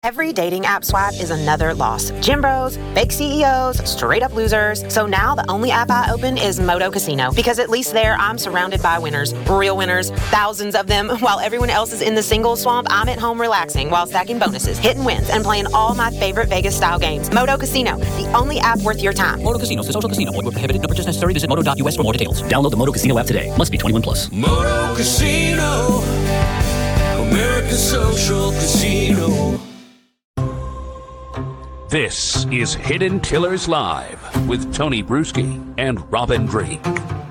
Every dating app swipe is another loss. Gym bros, fake CEOs, straight up losers. So now the only app I open is Moto Casino, because at least there I'm surrounded by winners, real winners, thousands of them. While everyone else is in the single swamp, I'm at home relaxing while stacking bonuses, hitting wins, and playing all my favorite Vegas style games. Moto Casino, the only app worth your time. Moto Casino is a social casino. Void where prohibited. No purchase necessary. Visit moto.us for more details. Download the Moto Casino app today. Must be 21 plus. Moto Casino, America's social casino. This is Hidden Killers Live with Tony Bruschi and Robin Drake.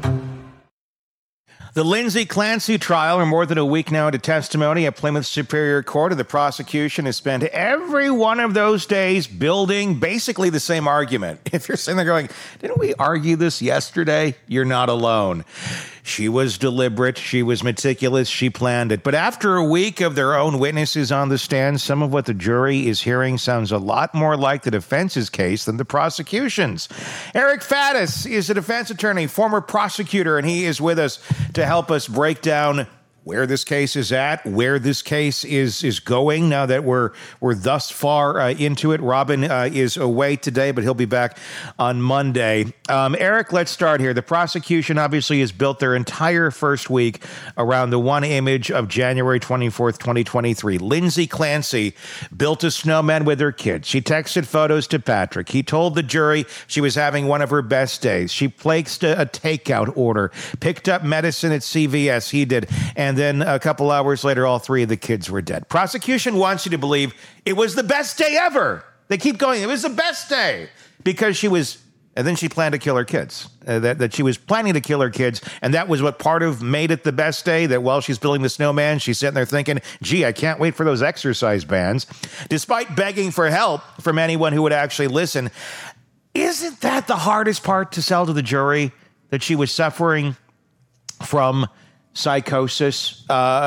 The Lindsay Clancy trial are more than a week now into testimony at Plymouth Superior Court, and the prosecution has spent every one of those days building basically the same argument. If you're sitting there going, didn't we argue this yesterday? You're not alone. She was deliberate, she was meticulous, she planned it. But after a week of their own witnesses on the stand, some of what the jury is hearing sounds a lot more like the defense's case than the prosecution's. Eric Faddis is a defense attorney, former prosecutor, and he is with us to help us break down where this case is at, where this case is going now that we're thus far into it. Robin is away today, but he'll be back on Monday. Eric, let's start here. The prosecution obviously has built their entire first week around the one image of January 24th, 2023. Lindsay Clancy built a snowman with her kids. She texted photos to Patrick. He told the jury she was having one of her best days. She placed a takeout order, picked up medicine at CVS. He did. And then a couple hours later, all three of the kids were dead. Prosecution wants you to believe it was the best day ever. They keep going, it was the best day, because she was, and then she planned to kill her kids. That she was planning to kill her kids, and that was what part of made it the best day, that while she's building the snowman, she's sitting there thinking, gee, I can't wait for those exercise bands. Despite begging for help from anyone who would actually listen, isn't that the hardest part to sell to the jury, that she was suffering from psychosis,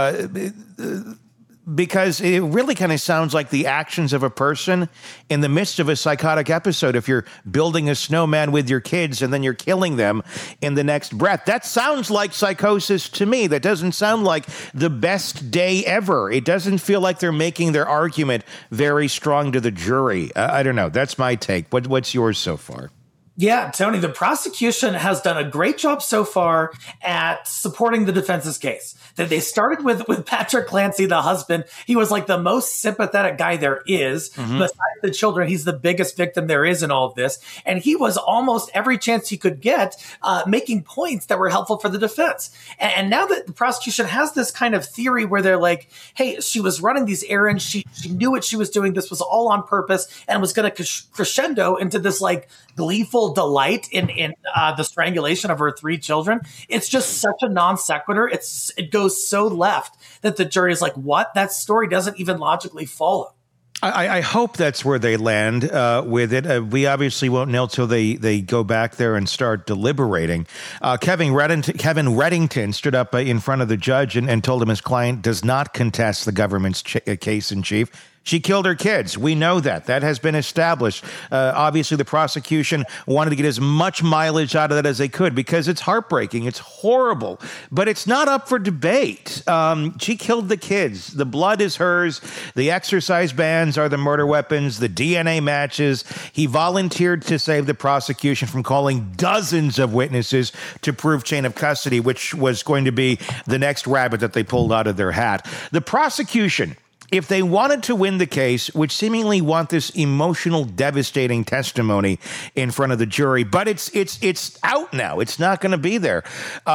because it really kind of sounds like the actions of a person in the midst of a psychotic episode. If you're building a snowman with your kids and then you're killing them in the next breath, that sounds like psychosis to me. That doesn't sound like the best day ever. It doesn't feel like they're making their argument very strong to the jury. I don't know. That's my take. What's yours so far? Yeah, Tony, the prosecution has done a great job so far at supporting the defense's case. That they started with Patrick Clancy, the husband. He was like the most sympathetic guy there is. Mm-hmm. Besides the children, he's the biggest victim there is in all of this. And he was almost every chance he could get making points that were helpful for the defense. And now that the prosecution has this kind of theory where they're like, hey, she was running these errands. She knew what she was doing. This was all on purpose and was going to crescendo into this like gleeful delight in the strangulation of her three children. It's just such a non sequitur. It goes so left that the jury is like, what? That story doesn't even logically follow. I hope that's where they land with it. We obviously won't know till they go back there and start deliberating. Kevin Reddington stood up in front of the judge and told him his client does not contest the government's case in chief. She killed her kids. We know that. That has been established. Obviously, the prosecution wanted to get as much mileage out of that as they could because it's heartbreaking. It's horrible. But it's not up for debate. She killed the kids. The blood is hers. The exercise bands are the murder weapons. The DNA matches. He volunteered to save the prosecution from calling dozens of witnesses to prove chain of custody, which was going to be the next rabbit that they pulled out of their hat. The prosecution, if they wanted to win the case, would seemingly want this emotional, devastating testimony in front of the jury, but it's out now. It's not going to be there.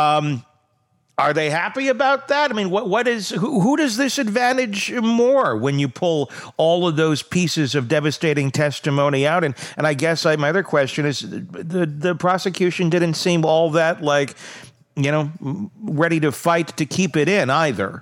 Are they happy about that? I mean, who does this advantage more when you pull all of those pieces of devastating testimony out? And I guess my other question is, the prosecution didn't seem all that ready to fight to keep it in either.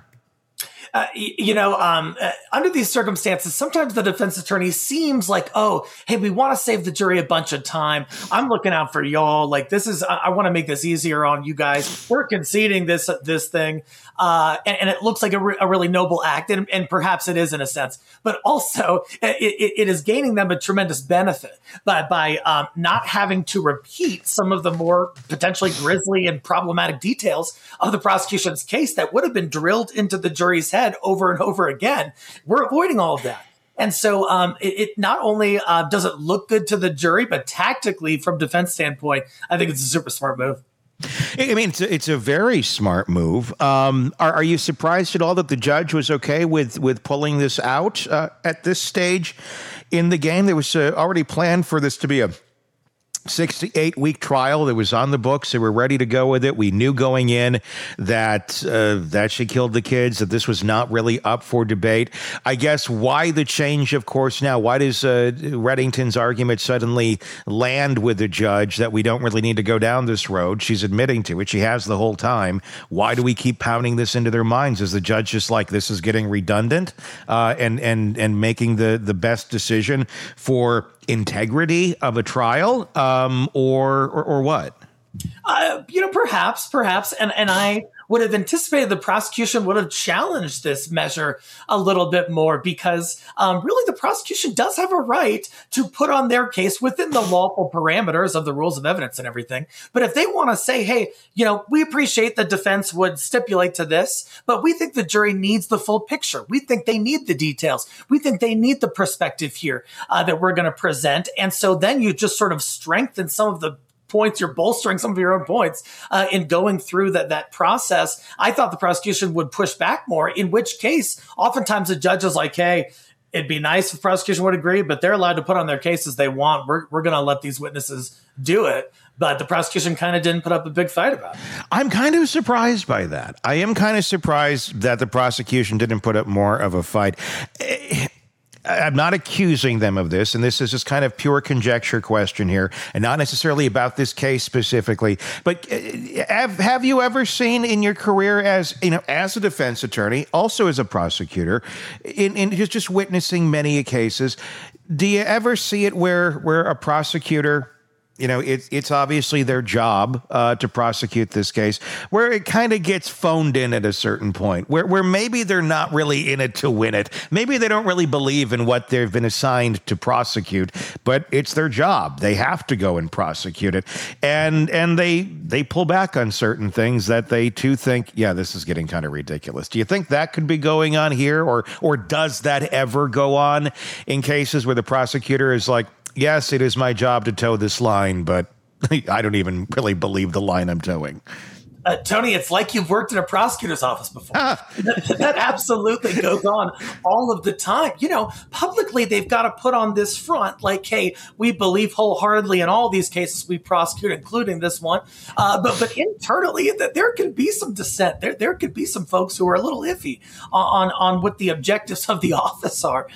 Under these circumstances, sometimes the defense attorney seems like, oh, hey, we want to save the jury a bunch of time. I'm looking out for y'all. Like, I want to make this easier on you guys. We're conceding this thing. And it looks like a really noble act, and perhaps it is in a sense. But also, it is gaining them a tremendous benefit by not having to repeat some of the more potentially grisly and problematic details of the prosecution's case that would have been drilled into the jury's head over and over again. We're avoiding all of that. And so it not only does it look good to the jury, but tactically, from defense standpoint, I think it's a super smart move. I mean, it's a very smart move. Are you surprised at all that the judge was okay with pulling this out at this stage in the game? There was already planned for this to be a 6 to 8 week trial that was on the books. They were ready to go with it. We knew going in that she killed the kids, that this was not really up for debate. I guess why the change of course now? Why does Reddington's argument suddenly land with the judge that we don't really need to go down this road? She's admitting to it. She has the whole time. Why do we keep pounding this into their minds? Is the judge just like, this is getting redundant and making the best decision for integrity of a trial, or what? Perhaps, and I would have anticipated the prosecution would have challenged this measure a little bit more, because really the prosecution does have a right to put on their case within the lawful parameters of the rules of evidence and everything. But if they want to say, hey, we appreciate the defense would stipulate to this, but we think the jury needs the full picture. We think they need the details. We think they need the perspective here that we're going to present. And so then you just sort of strengthen some of the points, you're bolstering some of your own points in going through that process. I thought the prosecution would push back more, in which case, oftentimes the judge is like, hey, it'd be nice if the prosecution would agree, but they're allowed to put on their cases they want. We're going to let these witnesses do it. But the prosecution kind of didn't put up a big fight about it. I'm kind of surprised by that. I am kind of surprised that the prosecution didn't put up more of a fight. I'm not accusing them of this, and this is just kind of pure conjecture question here, and not necessarily about this case specifically. But have you ever seen in your career as a defense attorney, also as a prosecutor, in just witnessing many cases, do you ever see it where a prosecutor, it's obviously their job to prosecute this case, where it kind of gets phoned in at a certain point, where maybe they're not really in it to win it. Maybe they don't really believe in what they've been assigned to prosecute, but it's their job. They have to go and prosecute it. And they pull back on certain things that they too think, yeah, this is getting kind of ridiculous. Do you think that could be going on here? Or does that ever go on in cases where the prosecutor is like, yes, it is my job to toe this line, but I don't even really believe the line I'm towing? Tony, it's like you've worked in a prosecutor's office before. That absolutely goes on all of the time. Publicly, they've got to put on this front like, hey, we believe wholeheartedly in all these cases we prosecute, including this one. But internally, there can be some dissent. There could be some folks who are a little iffy on what the objectives of the office are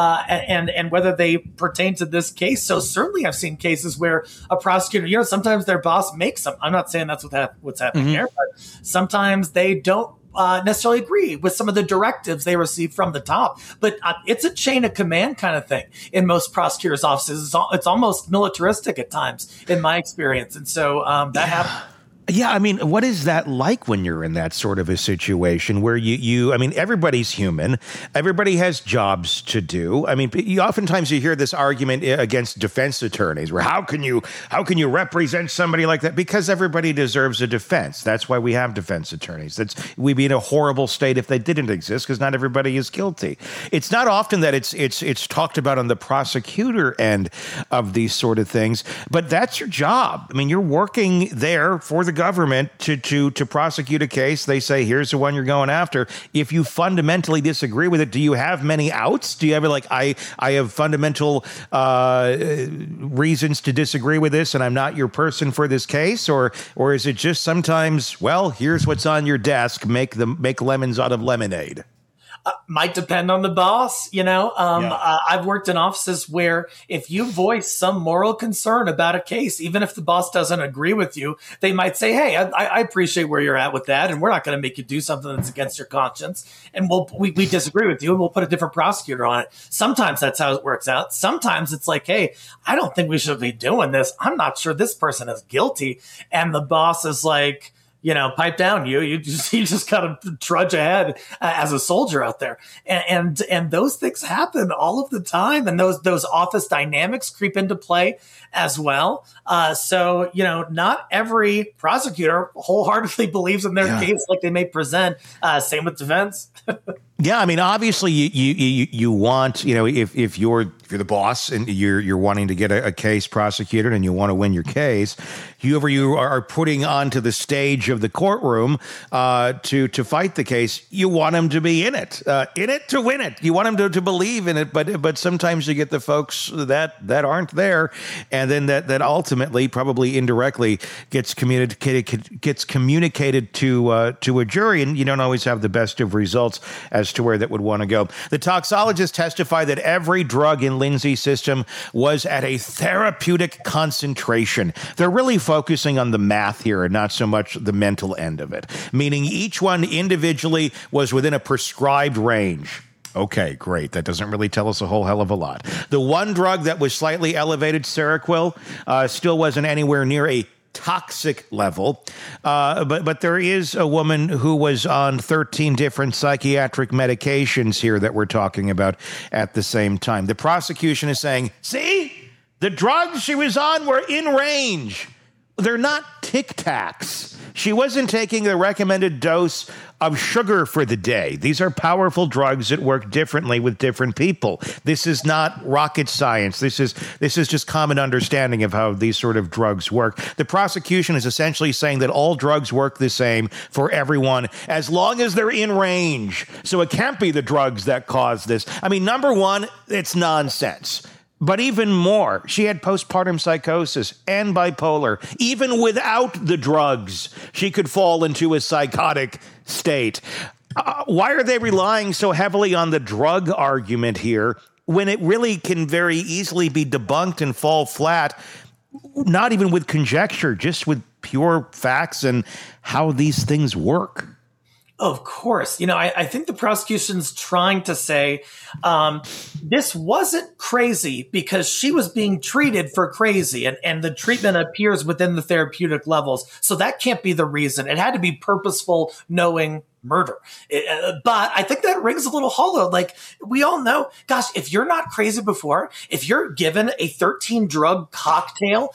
and whether they pertain to this case. So certainly I've seen cases where a prosecutor, sometimes their boss makes them. I'm not saying that's what's happening here. But sometimes they don't necessarily agree with some of the directives they receive from the top. But it's a chain of command kind of thing in most prosecutors' offices. It's almost militaristic at times, in my experience. And so that happens. Yeah, I mean, what is that like when you're in that sort of a situation where I mean, everybody's human. Everybody has jobs to do. I mean, oftentimes you hear this argument against defense attorneys where how can you represent somebody like that? Because everybody deserves a defense. That's why we have defense attorneys. We'd be in a horrible state if they didn't exist, because not everybody is guilty. It's not often that it's talked about on the prosecutor end of these sort of things, but that's your job. I mean, you're working there for the government to prosecute a case. They say, here's the one you're going after. If you fundamentally disagree with it, do you have many outs? Do you have I have fundamental reasons to disagree with this and I'm not your person for this case? Or is it just sometimes, well, here's what's on your desk, make lemons out of lemonade? Might depend on the boss, I've worked in offices where if you voice some moral concern about a case, even if the boss doesn't agree with you, they might say, hey, I appreciate where you're at with that, and we're not going to make you do something that's against your conscience, and we disagree with you, and we'll put a different prosecutor on it. Sometimes that's how it works out. Sometimes it's like, hey, I don't think we should be doing this. I'm not sure this person is guilty. And the boss is like, pipe down, you just got to trudge ahead as a soldier out there. And those things happen all of the time. And those office dynamics creep into play as well. So, not every prosecutor wholeheartedly believes in their case like they may present. Same with defense. Yeah, I mean, obviously, you want, if you're the boss and you're wanting to get a case prosecuted and you want to win your case, whoever you are putting onto the stage of the courtroom to fight the case, you want them to be in it to win it. You want them to believe in it, but sometimes you get the folks that aren't there, and then that ultimately, probably indirectly, gets communicated to a jury, and you don't always have the best of results as to where that would want to go. The toxologist testified that every drug in Lindsay's system was at a therapeutic concentration. They're really focusing on the math here and not so much the mental end of it, meaning each one individually was within a prescribed range. Okay, great. That doesn't really tell us a whole hell of a lot. The one drug that was slightly elevated, Seroquel, still wasn't anywhere near a toxic level, but there is a woman who was on 13 different psychiatric medications here that we're talking about at the same time. The prosecution is saying, see, the drugs she was on were in range. They're not Tic Tacs. She wasn't taking the recommended dose of sugar for the day. These are powerful drugs that work differently with different people. This is not rocket science. This is just common understanding of how these sort of drugs work. The prosecution is essentially saying that all drugs work the same for everyone as long as they're in range. So it can't be the drugs that cause this. I mean, number one, it's nonsense. But even more, she had postpartum psychosis and bipolar. Even without the drugs, she could fall into a psychotic state. Why are they relying so heavily on the drug argument here when it really can very easily be debunked and fall flat, not even with conjecture, just with pure facts and how these things work? Of course. I think the prosecution's trying to say this wasn't crazy because she was being treated for crazy, and the treatment appears within the therapeutic levels. So that can't be the reason. It had to be purposeful, knowing murder. But I think that rings a little hollow. Like, we all know, gosh, if you're not crazy before, if you're given a 13-drug cocktail,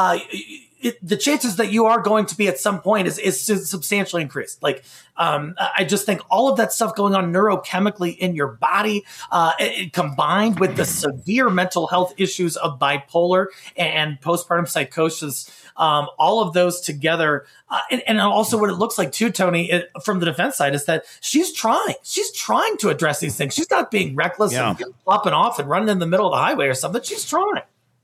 the chances that you are going to be at some point is substantially increased. Like, I just think all of that stuff going on neurochemically in your body, combined with the severe mental health issues of bipolar and postpartum psychosis, all of those together, and also what it looks like too, Tony, from the defense side, is that she's trying to address these things. She's not being reckless and flopping off and running in the middle of the highway or something. She's trying.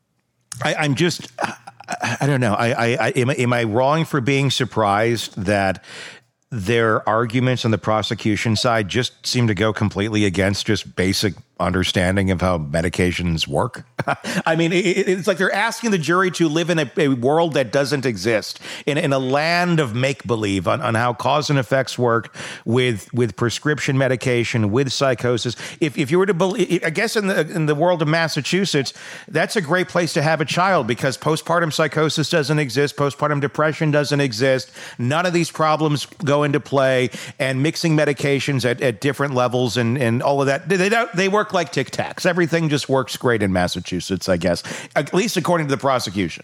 I don't know. Am I wrong for being surprised that their arguments on the prosecution side just seem to go completely against just basic understanding of how medications work? I mean, it's like they're asking the jury to live in a world that doesn't exist, in a land of make-believe on how cause and effects work with prescription medication, with psychosis. If you were to believe, I guess in the world of Massachusetts, that's a great place to have a child because postpartum psychosis doesn't exist, postpartum depression doesn't exist. None of these problems go into play, and mixing medications at different levels and all of that, they work like Tic Tacs. Everything just works great in Massachusetts, I guess, at least according to the prosecution.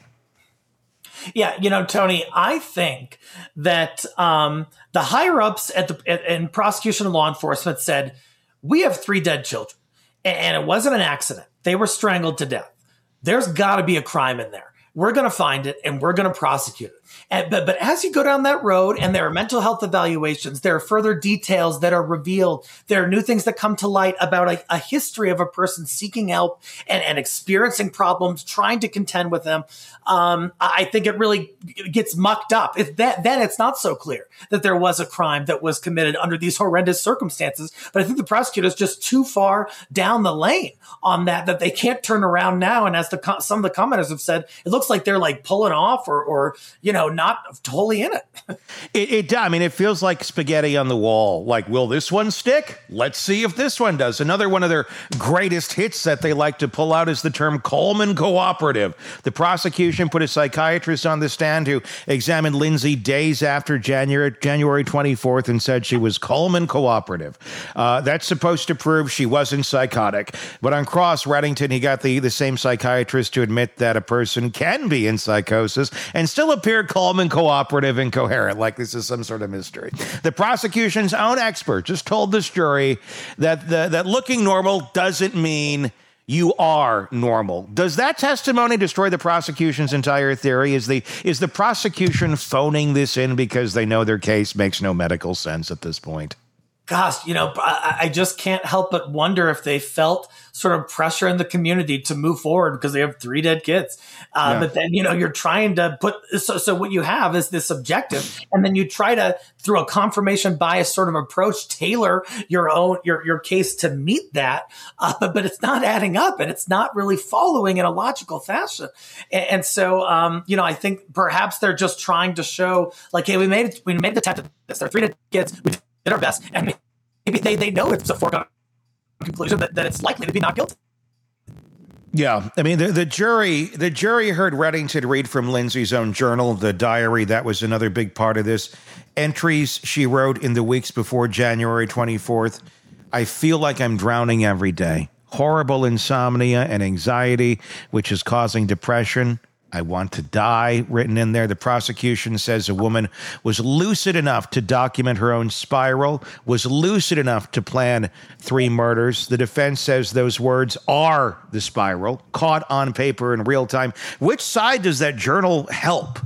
Yeah, Tony, I think that the higher ups in prosecution and law enforcement said, we have 3 dead children, and it wasn't an accident. They were strangled to death. There's got to be a crime in there. We're going to find it, and we're going to prosecute it. But as you go down that road, and there are mental health evaluations, there are further details that are revealed. There are new things that come to light about a history of a person seeking help and experiencing problems, trying to contend with them. I think it really gets mucked up. Then it's not so clear that there was a crime that was committed under these horrendous circumstances. But I think the prosecutor is just too far down the lane on that they can't turn around now. And as some of the commenters have said, it looks like they're like pulling off or not totally in it. I mean, it feels like spaghetti on the wall. Like, will this one stick? Let's see if this one does. Another one of their greatest hits that they like to pull out is the term Coleman Cooperative. The prosecution put a psychiatrist on the stand who examined Lindsay days after January 24th and said she was Coleman Cooperative. That's supposed to prove she wasn't psychotic. But on cross, Reddington, he got the same psychiatrist to admit that a person can be in psychosis and still appear calm and cooperative and coherent, like this is some sort of mystery. The prosecution's own expert just told this jury that looking normal doesn't mean you are normal. Does that testimony destroy the prosecution's entire theory? Is the prosecution phoning this in because they know their case makes no medical sense at this point? Gosh, I just can't help but wonder if they felt sort of pressure in the community to move forward because they have 3 dead kids. But then, you're trying to put, so what you have is this objective, and then you try to, through a confirmation bias sort of approach, tailor your case to meet that. But it's not adding up, and it's not really following in a logical fashion. And so, I think perhaps they're just trying to show like, hey, we made the attempt at this. There are 3 dead kids. We did our best, and maybe they know it's a foregone conclusion that it's likely to be not guilty. Yeah, I mean the jury heard Reddington read from Lindsay's own journal, the diary. That was another big part of this. Entries she wrote in the weeks before January 24th. I feel like I'm drowning every day. Horrible insomnia and anxiety, which is causing depression. I want to die, written in there. The prosecution says a woman was lucid enough to document her own spiral, was lucid enough to plan 3 murders. The defense says those words are the spiral, caught on paper in real time. Which side does that journal help?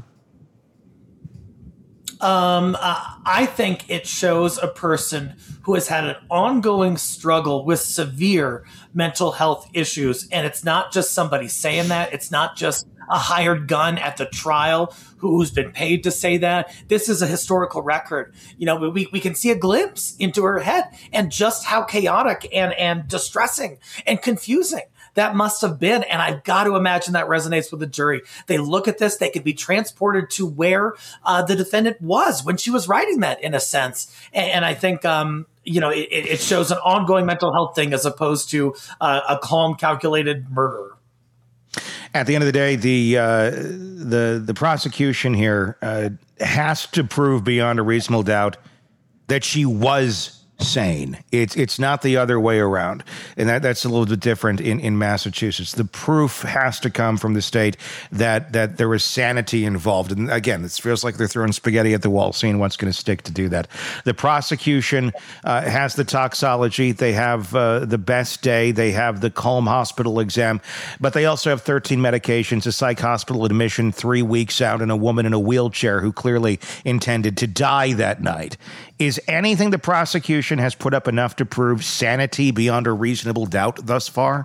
I think it shows a person who has had an ongoing struggle with severe mental health issues. And it's not just somebody saying that. It's not just a hired gun at the trial who's been paid to say that. This is a historical record. We can see a glimpse into her head and just how chaotic and distressing and confusing that must have been. And I've got to imagine that resonates with the jury. They look at this, they could be transported to where the defendant was when she was writing that, in a sense. And I think, it shows an ongoing mental health thing as opposed to a calm, calculated murder. At the end of the day, the prosecution here has to prove beyond a reasonable doubt that she was sane. It's not the other way around. And that's a little bit different in Massachusetts. The proof has to come from the state that there was sanity involved. And again, it feels like they're throwing spaghetti at the wall, seeing what's going to stick to do that. The prosecution has the toxology. They have the best day. They have the Culm Hospital exam, but they also have 13 medications, a psych hospital admission 3 weeks out, and a woman in a wheelchair who clearly intended to die that night. Is anything the prosecution has put up enough to prove sanity beyond a reasonable doubt thus far?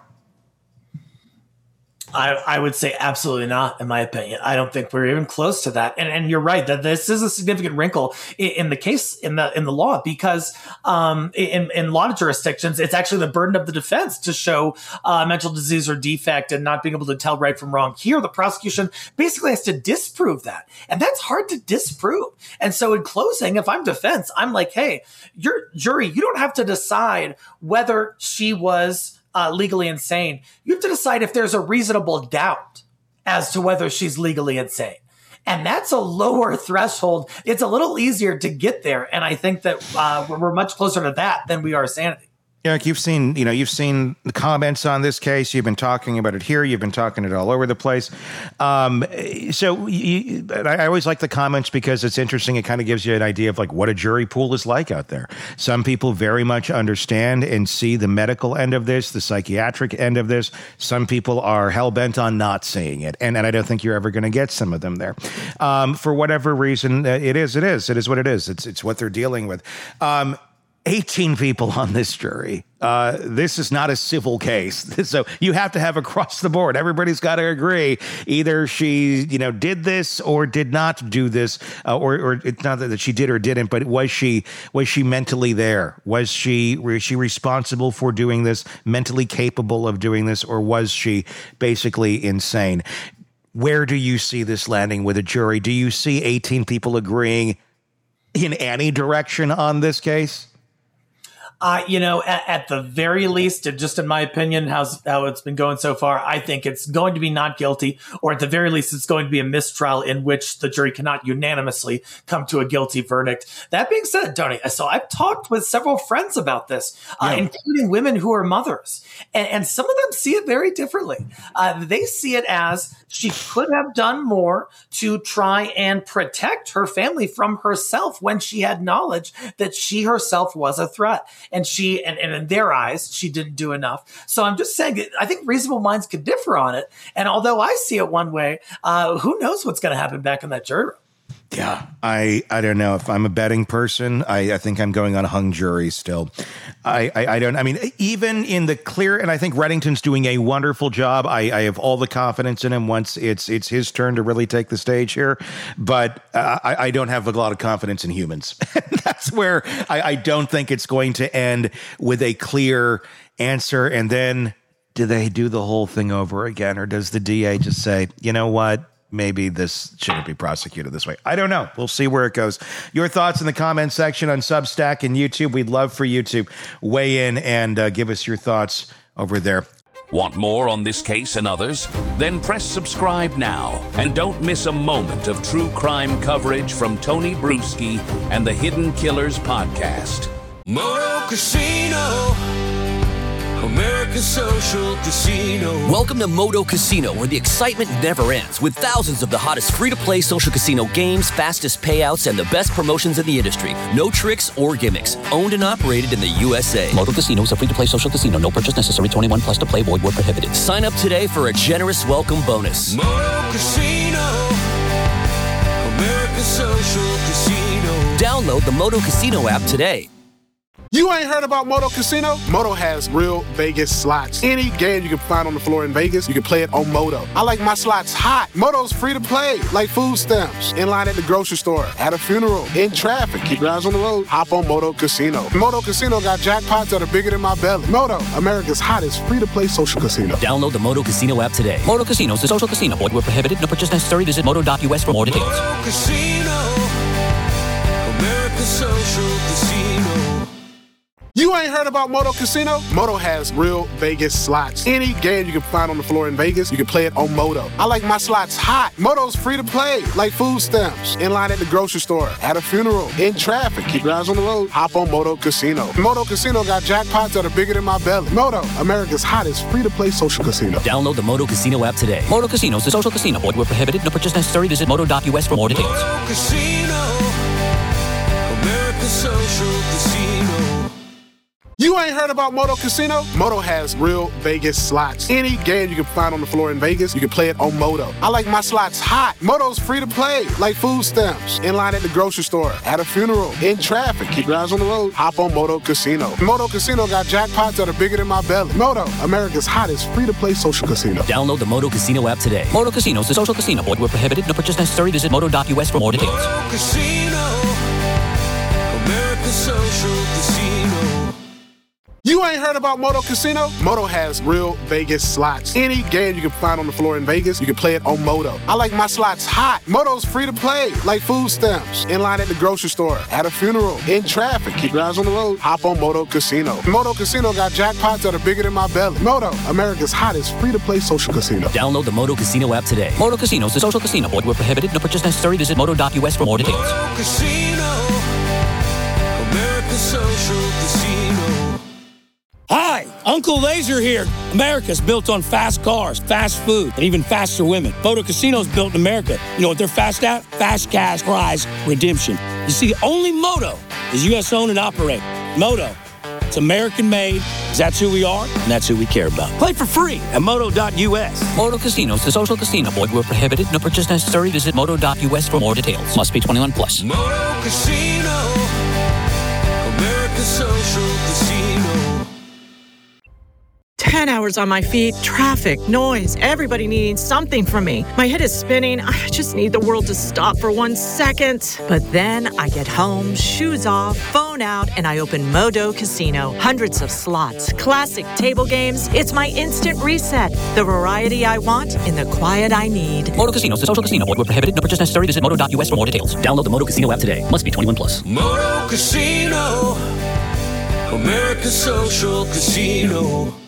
I would say absolutely not, in my opinion. I don't think we're even close to that. And you're right that this is a significant wrinkle in the case, in the law, because in a lot of jurisdictions, it's actually the burden of the defense to show mental disease or defect and not being able to tell right from wrong. Here, the prosecution basically has to disprove that. And that's hard to disprove. And so in closing, if I'm defense, I'm like, hey, your jury, you don't have to decide whether she was legally insane. You have to decide if there's a reasonable doubt as to whether she's legally insane. And that's a lower threshold. It's a little easier to get there. And I think that we're much closer to that than we are sanity. Eric, you've seen the comments on this case. You've been talking about it here. You've been talking it all over the place. So I always like the comments because it's interesting. It kind of gives you an idea of like what a jury pool is like out there. Some people very much understand and see the medical end of this, the psychiatric end of this. Some people are hell-bent on not seeing it. And I don't think you're ever going to get some of them there. For whatever reason, it is what it is. It's what they're dealing with. 18 people on this jury. This is not a civil case. So you have to have across the board. Everybody's got to agree. Either she, did this or did not do this, or it's not that she did or didn't, but was she mentally there? Was she responsible for doing this, mentally capable of doing this, or was she basically insane? Where do you see this landing with a jury? Do you see 18 people agreeing in any direction on this case? At the very least, just in my opinion, how it's been going so far, I think it's going to be not guilty, or at the very least, it's going to be a mistrial in which the jury cannot unanimously come to a guilty verdict. That being said, Tony, so I've talked with several friends about this, including women who are mothers, and some of them see it very differently. They see it as she could have done more to try and protect her family from herself when she had knowledge that she herself was a threat. And in their eyes, she didn't do enough. So I'm just saying, I think reasonable minds could differ on it. And although I see it one way, who knows what's going to happen back in that jury room? Yeah, I don't know. If I'm a betting person, I think I'm going on hung jury still. I mean, even in the clear, and I think Reddington's doing a wonderful job. I have all the confidence in him once it's his turn to really take the stage here. But I don't have a lot of confidence in humans. That's where I don't think it's going to end with a clear answer. And then do they do the whole thing over again? Or does the DA just say, you know what? Maybe this shouldn't be prosecuted this way. I don't know. We'll see where it goes. Your thoughts in the comment section on Substack and YouTube. We'd love for you to weigh in and give us your thoughts over there. Want more on this case and others? Then press subscribe now and don't miss a moment of true crime coverage from Tony Bruschi and the Hidden Killers podcast. Moto Casino, America's social casino. Welcome to Moto Casino, where the excitement never ends, with thousands of the hottest free-to-play social casino games, fastest payouts, and the best promotions in the industry. No tricks or gimmicks. Owned and operated in the USA. Moto Casino is a free-to-play social casino. No purchase necessary. 21 plus to play. Void where prohibited. Sign up today for a generous welcome bonus. Moto Casino, America's social casino. Download the Moto Casino app today. You ain't heard about Moto Casino? Moto has real Vegas slots. Any game you can find on the floor in Vegas, you can play it on Moto. I like my slots hot. Moto's free to play, like food stamps. In line at the grocery store, at a funeral, in traffic. Keep your eyes on the road. Hop on Moto Casino. Moto Casino got jackpots that are bigger than my belly. Moto, America's hottest free-to-play social casino. Download the Moto Casino app today. Moto Casino is a social casino. Void where prohibited. No purchase necessary. Visit moto.us for more details. Moto Casino, America's social casino. You ain't heard about Moto Casino? Moto has real Vegas slots. Any game you can find on the floor in Vegas, you can play it on Moto. I like my slots hot. Moto's free to play, like food stamps. In line at the grocery store, at a funeral, in traffic. Keep your eyes on the road. Hop on Moto Casino. Moto Casino got jackpots that are bigger than my belly. Moto, America's hottest free-to-play social casino. Download the Moto Casino app today. Moto Casino is a social casino. Void where prohibited. No purchase necessary. Visit moto.us for more details. Moto Casino, America's social casino. You ain't heard about Moto Casino? Moto has real Vegas slots. Any game you can find on the floor in Vegas, you can play it on Moto. I like my slots hot. Moto's free to play, like food stamps. In line at the grocery store, at a funeral, in traffic. Keep your eyes on the road. Hop on Moto Casino. Moto Casino got jackpots that are bigger than my belly. Moto, America's hottest free-to-play social casino. Download the Moto Casino app today. Moto Casino is a social casino. Void where prohibited. No purchase necessary. Visit moto.us for more details. Moto Casino, America's social casino. You ain't heard about Moto Casino? Moto has real Vegas slots. Any game you can find on the floor in Vegas, you can play it on Moto. I like my slots hot. Moto's free to play, like food stamps. In line at the grocery store, at a funeral, in traffic. Keep your eyes on the road. Hop on Moto Casino. Moto Casino got jackpots that are bigger than my belly. Moto, America's hottest free-to-play social casino. Download the Moto Casino app today. Moto Casino is a social casino. Void where prohibited. No purchase necessary. Visit moto.us for more details. Moto Casino, America's social casino. Hi, Uncle Laser here. America's built on fast cars, fast food, and even faster women. Moto Casino's built in America. You know what they're fast at? Fast cash prize redemption. You see, only Moto is U.S. owned and operated. Moto, it's American made, because that's who we are, and that's who we care about. Play for free at moto.us. Moto Casino is a social casino. Void where prohibited. No purchase necessary. Visit moto.us for more details. Must be 21 plus. Moto Casino, America's social casino. 10 hours on my feet, traffic, noise, everybody needing something from me. My head is spinning. I just need the world to stop for 1 second. But then I get home, shoes off, phone out, and I open Moto Casino. Hundreds of slots, classic table games. It's my instant reset. The variety I want in the quiet I need. Moto Casino is a social casino. Void where prohibited. No purchase necessary. Visit moto.us for more details. Download the Moto Casino app today. Must be 21 plus. Moto Casino, America's Social Casino.